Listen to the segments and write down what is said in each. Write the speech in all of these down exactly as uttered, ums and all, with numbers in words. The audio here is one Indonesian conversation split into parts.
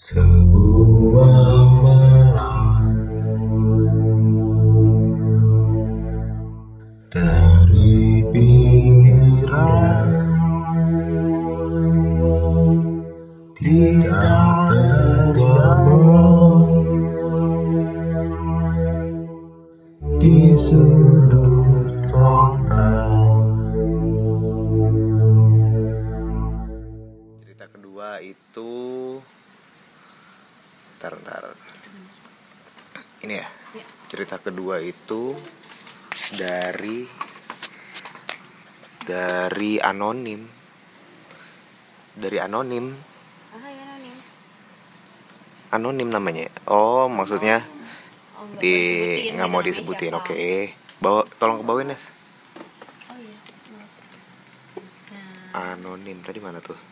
Sebuah malam dari pinggiran tidak terjauh di sudut kota. Cerita kedua itu Ntar, ntar. Ini ya, ya. Cerita kedua itu dari dari anonim, dari anonim, Ah, ya, anonim. anonim namanya. Oh, maksudnya Oh, nggak di mau disebutin, nggak mau namanya disebutin. siapa. Oke, bawa, tolong ke bawah Nes. Oh iya. Nah, Anonim tadi mana tuh?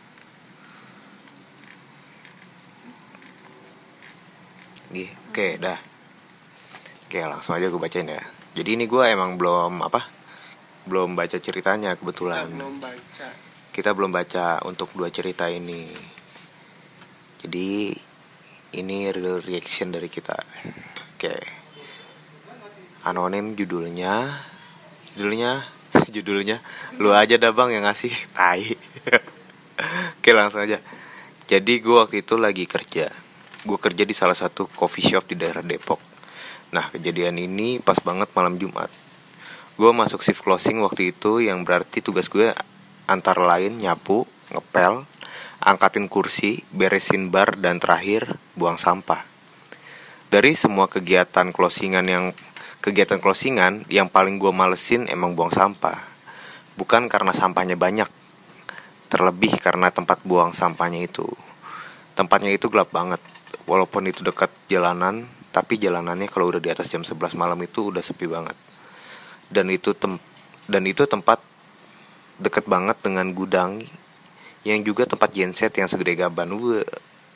Nih, oke, dah. Oke, langsung aja gue bacain ya. Jadi ini gue emang belum apa? Belum baca ceritanya kebetulan. Kita belum baca. Kita belum baca untuk dua cerita ini. Jadi ini real reaction dari kita. Oke. Anonim judulnya. Judulnya, judulnya lu aja dah Bang yang ngasih. Tai. Oke, langsung aja. Jadi gue waktu itu lagi kerja. Gue kerja di salah satu coffee shop di daerah Depok. Nah, kejadian ini pas banget malam Jumat. Gue masuk shift closing waktu itu, yang berarti tugas gue antara lain nyapu, ngepel, angkatin kursi, beresin bar, dan terakhir buang sampah. Dari semua kegiatan closingan yang kegiatan closingan yang paling gue malesin emang buang sampah. Bukan karena sampahnya banyak, terlebih karena tempat buang sampahnya itu. Tempatnya itu gelap banget. Walaupun itu dekat jalanan, tapi jalanannya kalau udah di atas jam sebelas malam itu udah sepi banget. Dan itu tem- dan itu tempat deket banget dengan gudang yang juga tempat genset yang segede gaban. Gue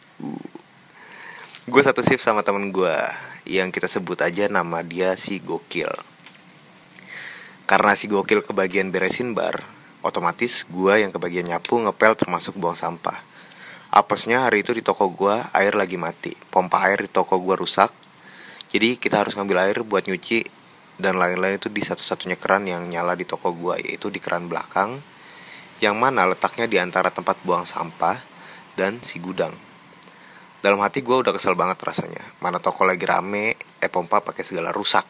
Gue satu shift sama temen gue yang kita sebut aja nama dia si Gokil. Karena si Gokil kebagian beresin bar, otomatis gue yang kebagian nyapu, ngepel, termasuk buang sampah. Apesnya hari itu di toko gue air lagi mati. Pompa air di toko gue rusak. Jadi kita harus ngambil air buat nyuci dan lain-lain itu di satu-satunya keran yang nyala di toko gue, yaitu di keran belakang, yang mana letaknya di antara tempat buang sampah dan si gudang. Dalam hati gue udah kesel banget rasanya. Mana toko lagi rame, eh pompa pakai segala rusak.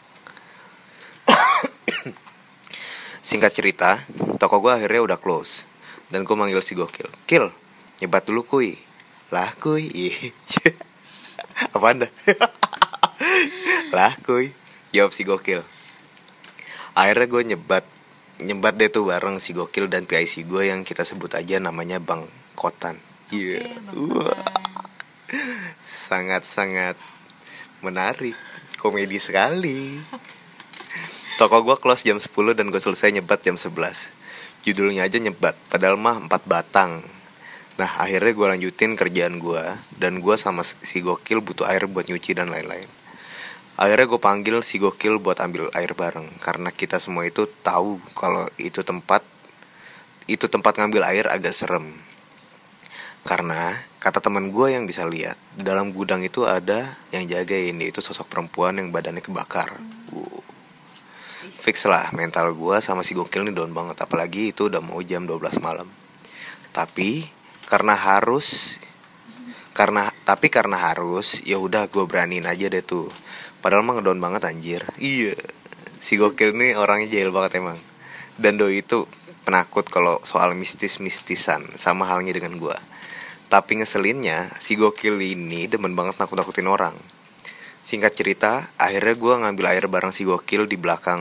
Singkat cerita, toko gue akhirnya udah close. Dan gue manggil si Gokil. Kil, nyebat dulu kuy. Lah kuy. Apaan dah? Lah kuy, jawab si Gokil. Akhirnya gue nyebat Nyebat deh tuh bareng si Gokil dan P I C gue yang kita sebut aja namanya Bang Kotan. Iya. Oke, Bang Wah, Kotan. sangat-sangat menarik. Komedi sekali. Toko gue close jam sepuluh dan gue selesai nyebat jam sebelas. Judulnya aja nyebat, padahal mah empat batang. Nah, akhirnya gue lanjutin kerjaan gue. Dan gue sama si Gokil butuh air buat nyuci dan lain-lain. Akhirnya gue panggil si Gokil buat ambil air bareng. Karena kita semua itu tahu kalau itu tempat Itu tempat ngambil air agak serem. Karena kata teman gue yang bisa lihat, dalam gudang itu ada yang jagain, yaitu sosok perempuan yang badannya kebakar. Wow. Fix lah mental gue sama si Gokil nih down banget. Apalagi itu udah mau jam dua belas malam. Tapi karena harus karena tapi karena harus ya udah gue beraniin aja deh tuh. Padahal mah ngedown banget anjir. Iya. Si Gokil nih orangnya jahil banget emang. Dan doi itu penakut kalau soal mistis-mistisan, sama halnya dengan gue. Tapi ngeselinnya, si Gokil ini demen banget nakut-nakutin orang. Singkat cerita, akhirnya gue ngambil air bareng si Gokil di belakang.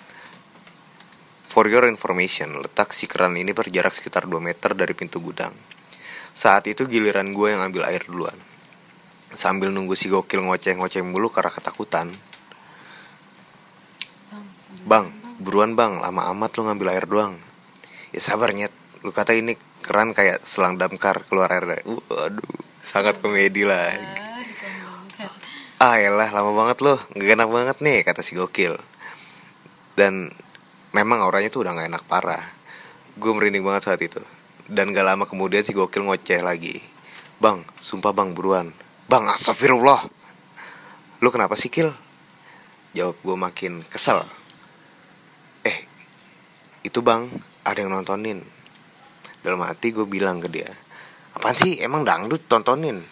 For your information, letak si keran ini berjarak sekitar dua meter dari pintu gudang. Saat itu giliran gue yang ambil air duluan. Sambil nunggu si Gokil ngoceh-ngoceh mulu karena ketakutan. Bang, buruan bang, lama amat lu ngambil air doang. Ya sabar nyet, lu kata ini keran kayak selang damkar keluar air. Waduh, sangat komedi lah. Ah, dikembangkan. Ah yalah, lama banget lu, gak enak banget nih, kata si Gokil. Dan memang auranya tuh udah gak enak parah. Gue merinding banget saat itu. Dan gak lama kemudian si Gokil ngoceh lagi. Bang, sumpah bang, buruan. "Bang, astagfirullah. Lu kenapa sih, Kil?" Jawab gue makin kesel. "Eh, itu bang, ada yang nontonin." Dalam hati gue bilang ke dia, "Apaan sih, emang dangdut tontonin?"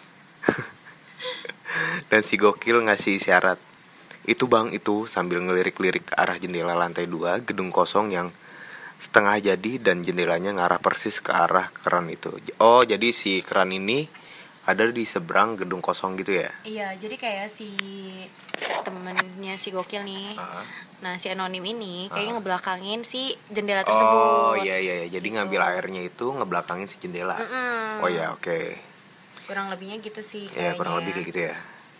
Dan si gokil ngasih isyarat, "Itu bang, itu," sambil ngelirik-lirik ke arah jendela lantai dua gedung kosong yang setengah jadi dan jendelanya ngarah persis ke arah keran itu. Oh, jadi si keran ini ada di seberang gedung kosong gitu ya? Iya, jadi kayak si temennya si gokil nih. Uh-huh. Nah, si anonim ini kayaknya Uh. ngebelakangin si jendela tersebut. Oh iya iya, iya. Jadi Gitu. ngambil airnya itu ngebelakangin si jendela. Mm-mm. Oh ya, oke. Okay. Kurang lebihnya gitu sih Ya kayaknya. kurang lebih kayak gitu ya.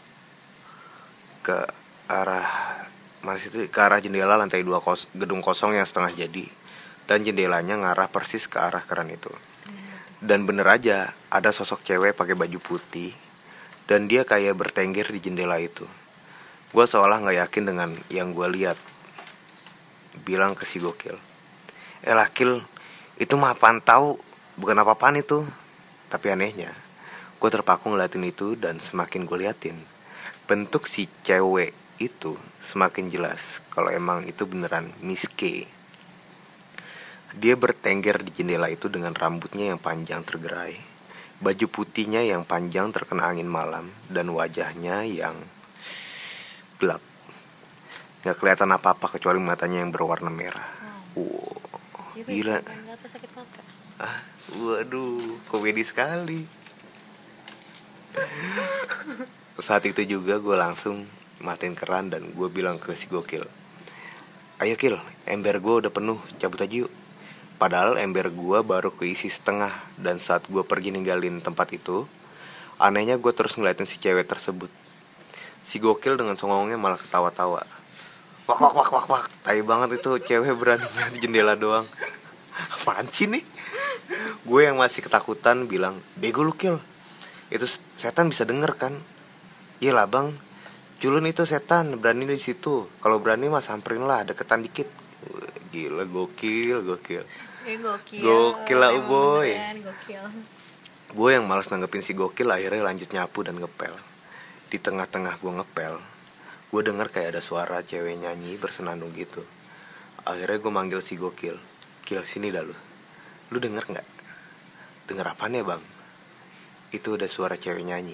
Ke arah mana situ? Ke arah jendela lantai dua kos, gedung kosong yang setengah jadi. Dan jendelanya ngarah persis ke arah keran itu. Dan bener aja, ada sosok cewek pakai baju putih dan dia kayak bertengger di jendela itu. Gue seolah nggak yakin dengan yang gue lihat. Bilang ke si gokil, "Eh Lakil, itu mah apaan tahu, bukan apa-apaan itu." Tapi anehnya, gue terpaku ngeliatin itu dan semakin gue liatin, bentuk si cewek itu semakin jelas kalau emang itu beneran Miss K. Dia bertengger di jendela itu dengan rambutnya yang panjang tergerai, baju putihnya yang panjang terkena angin malam, dan wajahnya yang gelap. Gak kelihatan apa-apa kecuali matanya yang berwarna merah. Wow, Dia gila. baik-baik apa sakit mata? Ah, waduh, komedi sekali. Saat itu juga gue langsung matiin keran dan gue bilang ke si gokil, "Ayo Kil, ember gue udah penuh, cabut aja yuk." Padahal ember gue baru keisi setengah. Dan saat gue pergi ninggalin tempat itu, anehnya gue terus ngeliatin si cewek tersebut. Si gokil dengan songongnya malah ketawa-tawa. Wak wak wak wak wak, tai banget itu cewek beraninya di jendela doang. Apaan sih nih? Gue yang masih ketakutan bilang, "Bego lu Kil, itu setan bisa denger kan?" "Iyalah bang, culun itu setan, berani di situ. Kalau berani mah samperin lah, deketan dikit." Gila, gokil, gokil. Eh, gokil. Gokil lah, Emang boy. beneran gokil. Gue yang malas nanggepin si gokil akhirnya lanjut nyapu dan ngepel. Di tengah-tengah gue ngepel, gue denger kayak ada suara cewek nyanyi bersenandung gitu. Akhirnya gue manggil si gokil, "Kil, sini dah lu. Lu denger gak?" "Denger apaan ya bang?" "Itu ada suara cewek nyanyi."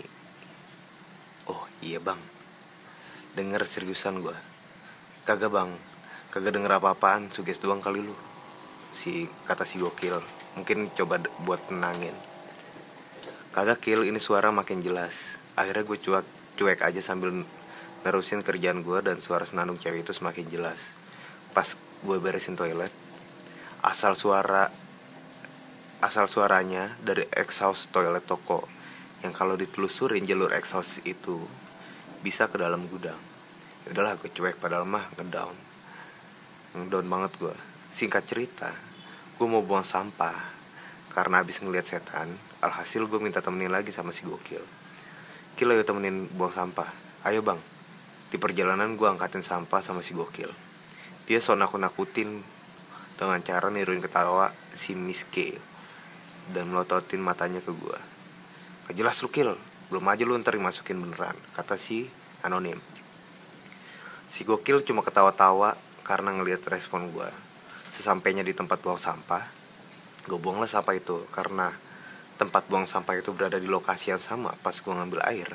"Oh iya bang." "Denger seriusan gue." "Kagak bang, kagak denger apa-apaan, suges doang kali lu." Si kata si gokil, mungkin coba d- buat tenangin. "Kagak Kil, ini suara makin jelas." Akhirnya gue cuek, cuek aja sambil nerusin kerjaan gue dan suara senandung cewek itu semakin jelas. Pas gue beresin toilet, asal suara asal suaranya dari exhaust toilet toko yang kalau ditelusurin jalur exhaust itu bisa ke dalam gudang. Udahlah gue cuek, padahal mah ngedown ngedown banget gue. Singkat cerita, gue mau buang sampah karena habis ngeliat setan. Alhasil gue minta temenin lagi sama si gokil. "Kil, ayo temenin buang sampah." "Ayo bang." Di perjalanan gue angkatin sampah sama si gokil. Dia so nakut-nakutin dengan cara niruin ketawa si Miss K dan melototin matanya ke gue. "Gak jelas lu Kil, belum aja lu ntar dimasukin beneran," kata si anonim. Si gokil cuma ketawa-tawa karena ngelihat respon gue. Sesampainya di tempat buang sampah, gue buanglah sampah itu karena tempat buang sampah itu berada di lokasi yang sama pas gue ngambil air.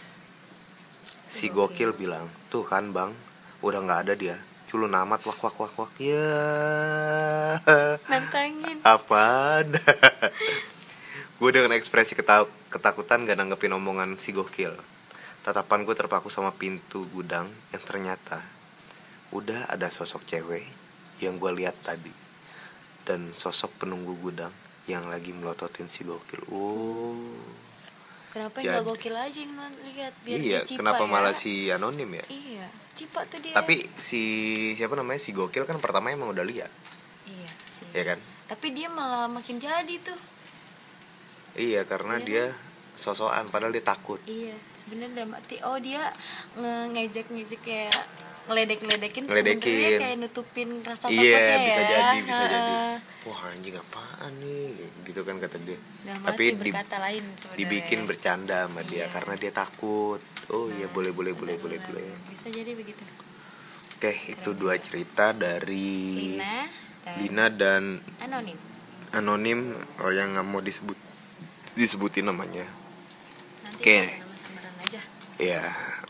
Si gokil bilang, "Tuh kan bang, udah gak ada dia. Culun amat, wak wak wak wak." Ya, Nantangin. apaan? Gue dengan ekspresi keta- ketakutan gak nanggepin omongan si gokil. Tatapan gue terpaku sama pintu gudang yang ternyata udah ada sosok cewek yang gue lihat tadi dan sosok penunggu gudang yang lagi melototin si gokil. Oh, Kenapa Jadi- nggak gokil aja yang lihat biar iya, dia cipa kenapa ya? malah si anonim ya? Iya, cipa tuh dia. Tapi si siapa namanya si gokil kan pertama emang udah lihat, Iya sih. ya kan? Tapi dia malah makin jadi tuh. Iya, karena Iya. dia sosokan padahal dia takut. Iya, sebenarnya dalam arti oh dia nge- ngejek-ngejek kayak ngeledek-ngeledekin, Ngeledekin. sebenarnya kayak nutupin rasa Iya, takutnya ya. bisa jadi, bisa Heeh. jadi. Wah anjing apaan nih, gitu kan kata dia. Dalam Tapi arti di- berkata lain sebenarnya. dibikin bercanda sama dia Iya. karena dia takut. Oh iya Nah, boleh boleh boleh boleh benar-benar. boleh. Bisa jadi begitu. Oke, itu dua cerita dari Lina dan Lina dan anonim. anonim, orang yang nggak mau disebut disebutin namanya. Nanti Oke. ada nama samaran aja. Ya,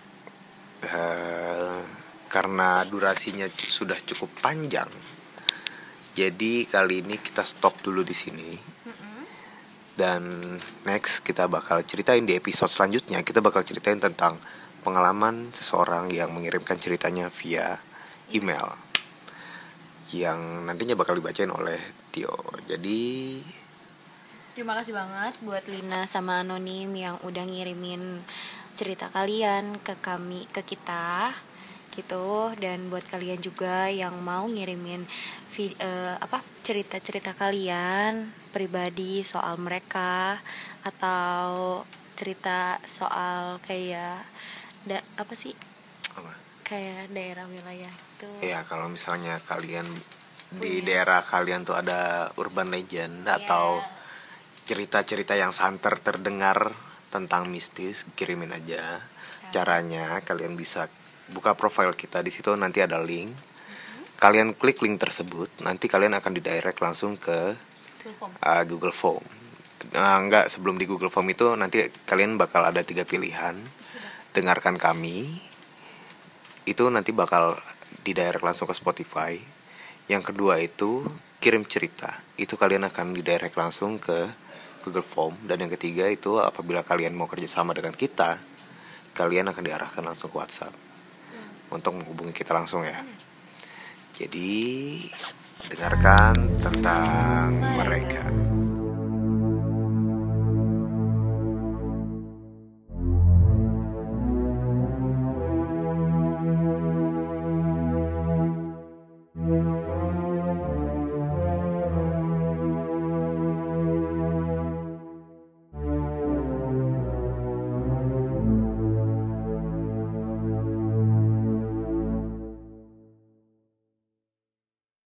eh, karena durasinya sudah cukup panjang, jadi kali ini kita stop dulu di sini. Mm-mm. Dan next kita bakal ceritain di episode selanjutnya. Kita bakal ceritain tentang pengalaman seseorang yang mengirimkan ceritanya via email, yang nantinya bakal dibacain oleh Tio. Jadi Terima kasih banget buat Lina sama Anonim yang udah ngirimin cerita kalian ke kami, ke kita gitu. Dan buat kalian juga yang mau ngirimin vi- eh, apa cerita-cerita kalian pribadi soal mereka, atau cerita soal kayak da, apa sih apa? kayak daerah wilayah itu. Ya kalau misalnya kalian di Punya. daerah kalian tuh ada urban legend atau cerita-cerita yang santer terdengar tentang mistis, kirimin aja. Caranya kalian bisa buka profile kita, di situ nanti ada link. Kalian klik link tersebut, nanti kalian akan didirect langsung ke Full form. uh, Google Form. Nah, enggak, sebelum di Google Form itu nanti kalian bakal ada tiga pilihan. Dengarkan kami. Itu nanti bakal didirect langsung ke Spotify. Yang kedua itu kirim cerita. Itu kalian akan didirect langsung ke Google Form. Dan yang ketiga itu apabila kalian mau kerjasama dengan kita, kalian akan diarahkan langsung ke WhatsApp untuk menghubungi kita langsung ya. Jadi dengarkan tentang mereka.